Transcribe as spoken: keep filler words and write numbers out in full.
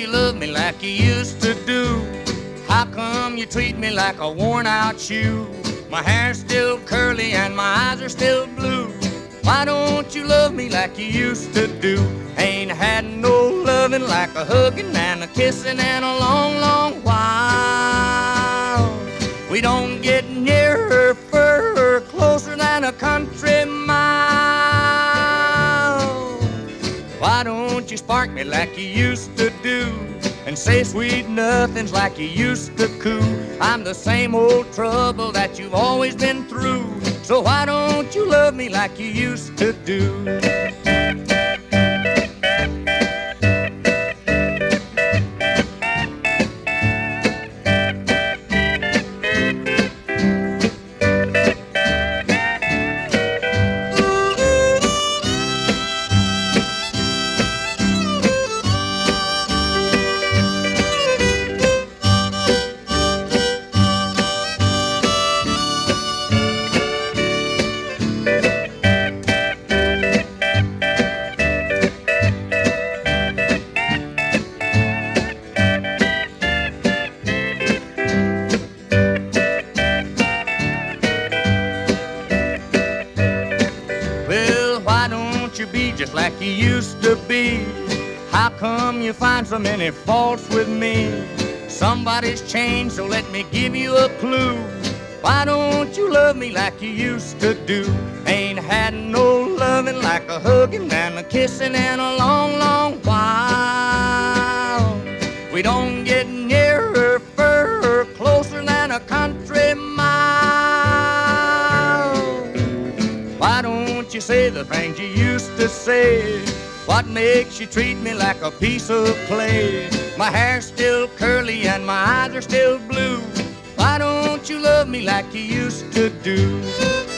love me like you used to do? How come you treat me like a worn-out shoe? My hair's still curly and my eyes are still blue. Why don't you love me like you used to do? Ain't had no loving like a hugging and a kissing in a long, long while. We don't get nearer, further, closer than a country mile. Why don't you spark me like you used to do? And say sweet nothings like you used to coo. I'm the same old trouble that you've always been through. So why don't you love me like you used to do? You be just like you used to be. How come you find so many faults with me? Somebody's changed, so let me give you a clue. Why don't you love me like you used to do? Ain't had no loving like a hugging and a kissing in a long, long while. We don't get nearer, further, closer than a country mile. Why don't you say the things you used to say? What makes you treat me like a piece of clay? My hair's still curly and my eyes are still blue. Why don't you love me like you used to do?